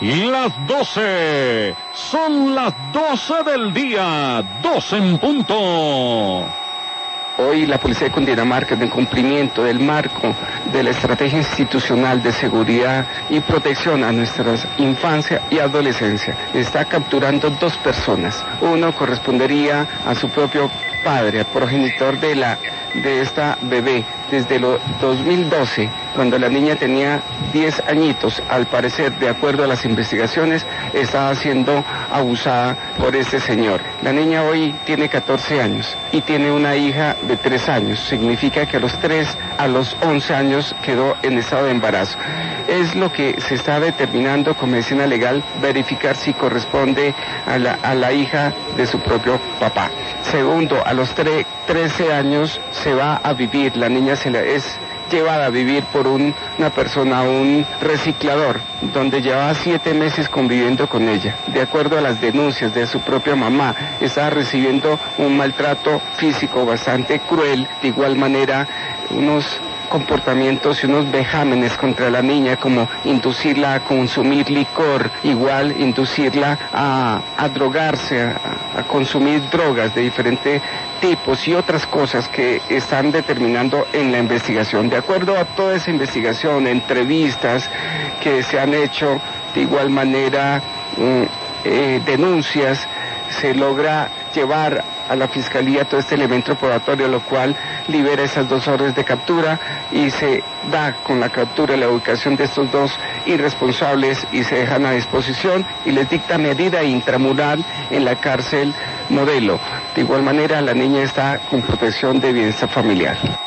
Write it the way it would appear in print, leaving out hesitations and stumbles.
Las 12, son las 12 del día, 12 en punto. Hoy la Policía de Cundinamarca, en cumplimiento del marco de la estrategia institucional de seguridad y protección a nuestras infancia y adolescencia, está capturando 2 personas. Uno correspondería a su propio padre, al progenitor de esta bebé, desde el 2012, cuando la niña tenía 10 añitos. Al parecer, de acuerdo a las investigaciones, estaba siendo abusada por este señor. La niña hoy tiene 14 años y tiene una hija de 3 años. Significa que a los 11 años quedó en estado de embarazo. Es lo que se está determinando con medicina legal, verificar si corresponde a la hija de su propio papá. Segundo, a los 13 años se va a vivir, la niña es llevada a vivir por una persona, un reciclador, donde llevaba 7 meses conviviendo con ella. De acuerdo a las denuncias de su propia mamá, estaba recibiendo un maltrato físico bastante cruel, de igual manera unos comportamientos y unos vejámenes contra la niña, como inducirla a consumir licor, igual inducirla a drogarse, a consumir drogas de diferentes tipos y otras cosas que están determinando en la investigación. De acuerdo a toda esa investigación, entrevistas que se han hecho, de igual manera denuncias, se logra llevar a la Fiscalía todo este elemento probatorio, lo cual libera esas 2 órdenes de captura y se da con la captura y la ubicación de estos 2 irresponsables y se dejan a disposición y les dicta medida intramural en la cárcel Modelo. De igual manera, la niña está con protección de bienestar familiar.